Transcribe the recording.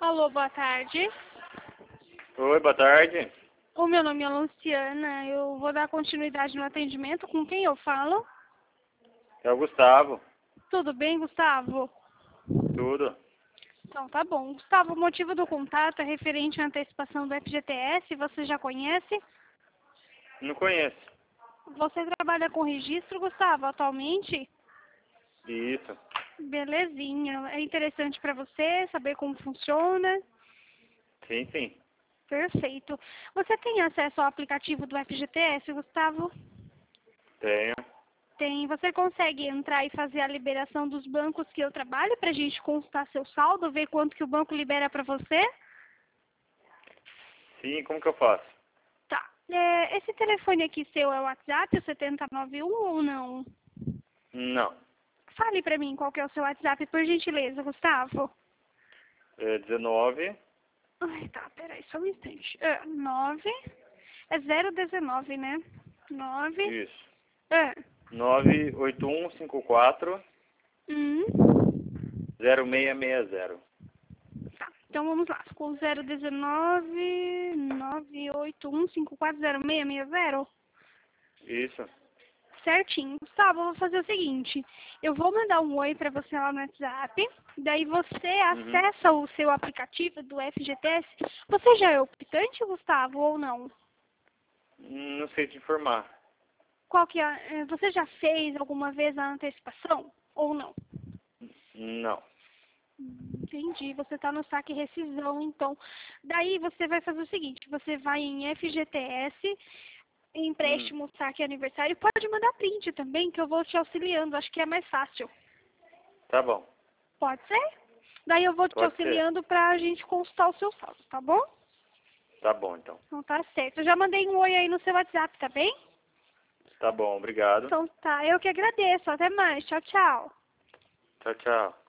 Alô, boa tarde. Oi, boa tarde. O meu nome é Luciana. Eu vou dar continuidade no atendimento. Com quem eu falo? É o Gustavo. Tudo bem, Gustavo? Tudo. Então, tá bom. Gustavo, o motivo do contato é referente à antecipação do FGTS. Você já conhece? Não conheço. Você trabalha com registro, Gustavo, atualmente? Isso. Belezinha. É interessante para você saber como funciona? Sim, sim. Perfeito. Você tem acesso ao aplicativo do FGTS, Gustavo? Tenho. Tem. Você consegue entrar e fazer a liberação dos bancos que eu trabalho para a gente consultar seu saldo, ver quanto que o banco libera para você? Sim, como que eu faço? Tá. Esse telefone aqui seu é o WhatsApp, o 7091 ou não? Não. Fale para mim qual que é o seu WhatsApp, por gentileza, Gustavo. É 19. Ai, tá, peraí, só um instante. 9, é 019, né? 9, Isso. é, 98154 hum, 0660. tá. Então vamos lá, ficou 019 981 540660. Isso. Certinho. Gustavo, eu vou fazer o seguinte, eu vou mandar um oi para você lá no WhatsApp, daí você Uhum. acessa o seu aplicativo do FGTS. Você já é optante, Gustavo, ou não? Não sei te informar. Qual que é, você já fez alguma vez a antecipação ou não? Não. Entendi, você está no saque rescisão, então. Daí você vai fazer o seguinte, você vai em FGTS, empréstimo, saque aniversário, pode mandar print também, que eu vou te auxiliando, acho que é mais fácil. Tá bom. Pode ser? Daí eu vou te Pode ser. auxiliando para a gente consultar o seu saldo, tá bom? Tá bom, então. Então tá certo. Eu já mandei um oi aí no seu WhatsApp, tá bem? Tá bom, obrigado. Então tá, eu que agradeço. Até mais. Tchau, tchau. Tchau, tchau.